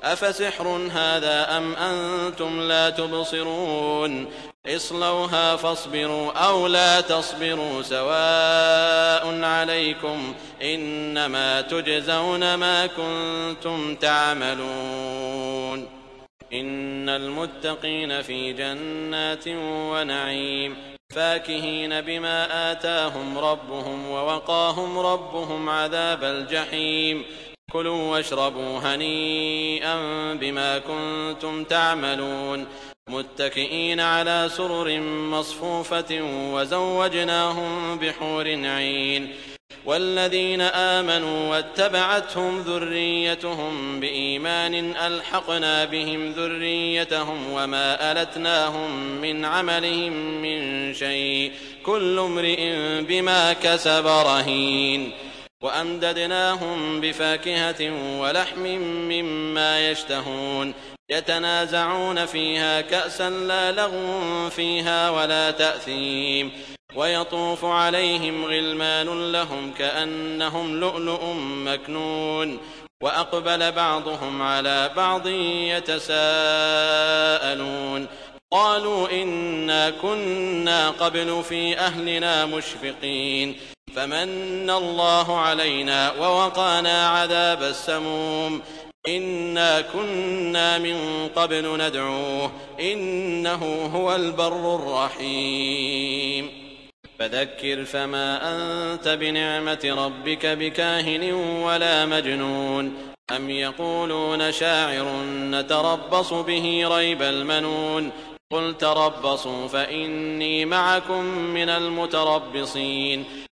أفسحر هذا أم أنتم لا تبصرون اصلوها فاصبروا أو لا تصبروا سواء عليكم إنما تجزون ما كنتم تعملون إن المتقين في جنات ونعيم فاكهين بما آتاهم ربهم ووقاهم ربهم عذاب الجحيم كلوا واشربوا هنيئا بما كنتم تعملون متكئين على سرر مصفوفة وزوجناهم بحور عين والذين آمنوا واتبعتهم ذريتهم بإيمان ألحقنا بهم ذريتهم وما ألتناهم من عملهم من شيء كل امرئ بما كسب رهين وأمددناهم بفاكهة ولحم مما يشتهون يتنازعون فيها كأسا لا لغو فيها ولا تأثيم ويطوف عليهم غلمان لهم كأنهم لؤلؤ مكنون وأقبل بعضهم على بعض يتساءلون قالوا إنا كنا قبل في أهلنا مشفقين فمن الله علينا ووقانا عذاب السموم إنا كنا من قبل ندعوه إنه هو البر الرحيم فذكر فما أنت بنعمة ربك بكاهن ولا مجنون أم يقولون شاعر نتربص به ريب المنون قل تربصوا فإني معكم من المتربصين